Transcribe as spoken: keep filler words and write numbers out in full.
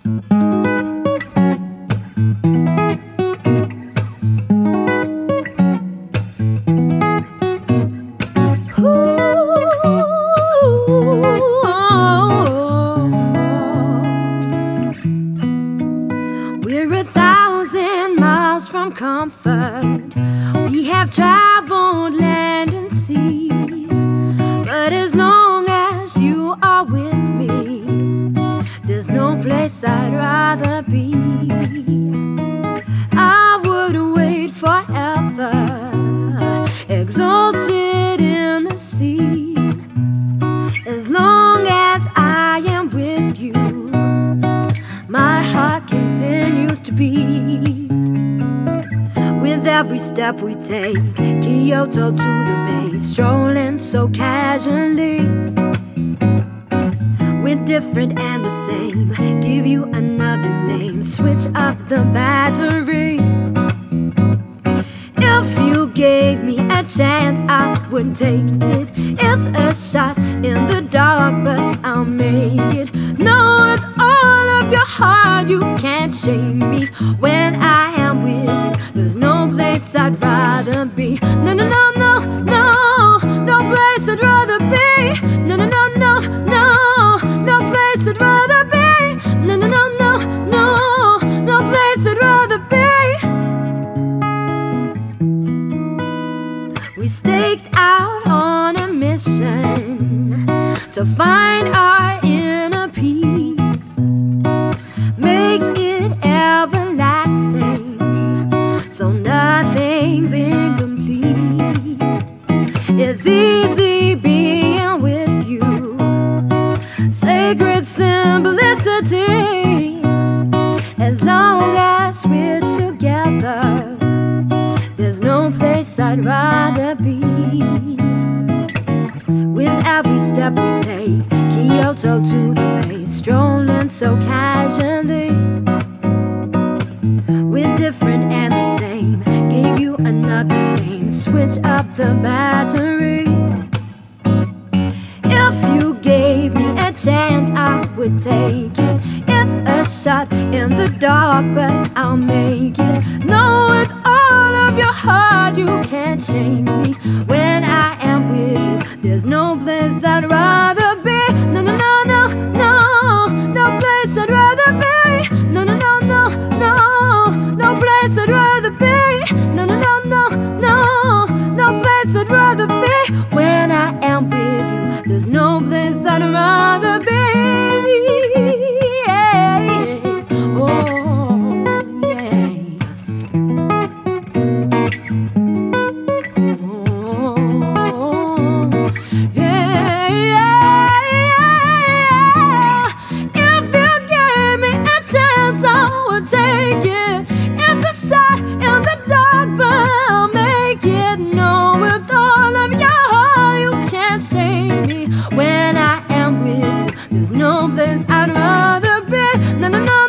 We're a thousand miles from comfort. We have traveled land and sea. But as long as you are with me, there's no place I'd rather be. I would wait forever, exalted in the sea. As long as I am with you, my heart continues to beat. With every step we take, Kyoto to the bay, strolling so casually. We're different and the same, give you another name, switch up the batteries. If you gave me a chance, I would take it. It's a shot in the dark, but I'll make it. No, with all of your heart, you can't shame me. When I am with you, there's no place I'd rather be. No, no, no, no, no, no place I'd rather be. No, no, no, no, no, no place I'd rather be. No, no, no, no, no, no place I'd rather be. We staked out on a mission to find our inner peace, make it everlasting, so nothing's incomplete. It's easy being with you, sacred simplicity. As long as we're together, there's no place I'd rather be. With every step we take, Kyoto to the bay, strolling so casually. We're different and the same, gave you another name, switch up the batteries. If you gave me a chance, I would take it. It's a shot in the dark, but I'll make it. No, with all of your heart, you can't shame me. When I am with you, there's no place I'd rather be. No, no, no, no, no, no place I'd rather be. No, no, no, no, no, no place I'd rather be. No, no, no, no, no, no place I'd rather be. When I am with you, there's no place I'd rather be. Take it. It's a shot in the dark, but I'll make it. No, with all of your heart, you can't shame me. When I am with you, there's no place I'd rather be. No, no, no.